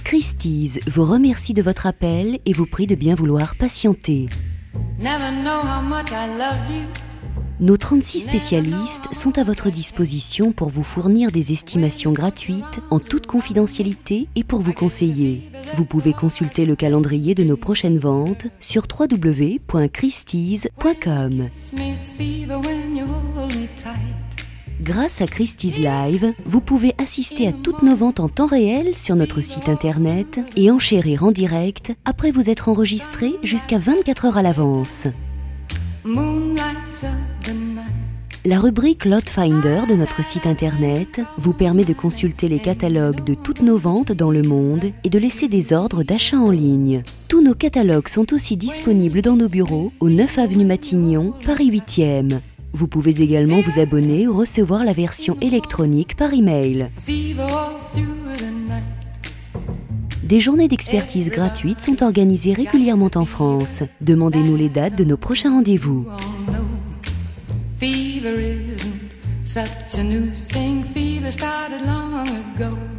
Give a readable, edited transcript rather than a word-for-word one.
Christie's vous remercie de votre appel et vous prie de bien vouloir patienter. Nos 36 spécialistes sont à votre disposition pour vous fournir des estimations gratuites en toute confidentialité et pour vous conseiller. Vous pouvez consulter le calendrier de nos prochaines ventes sur www.christies.com. Grâce à Christie's Live, vous pouvez assister à toutes nos ventes en temps réel sur notre site internet et enchérir en direct après vous être enregistré jusqu'à 24 heures à l'avance. La rubrique Lot Finder de notre site internet vous permet de consulter les catalogues de toutes nos ventes dans le monde et de laisser des ordres d'achat en ligne. Tous nos catalogues sont aussi disponibles dans nos bureaux au 9 avenue Matignon, Paris 8e. Vous pouvez également vous abonner ou recevoir la version électronique par email. Des journées d'expertise gratuites sont organisées régulièrement en France. Demandez-nous les dates de nos prochains rendez-vous. Fever isn't such a new thing. Fever started long ago.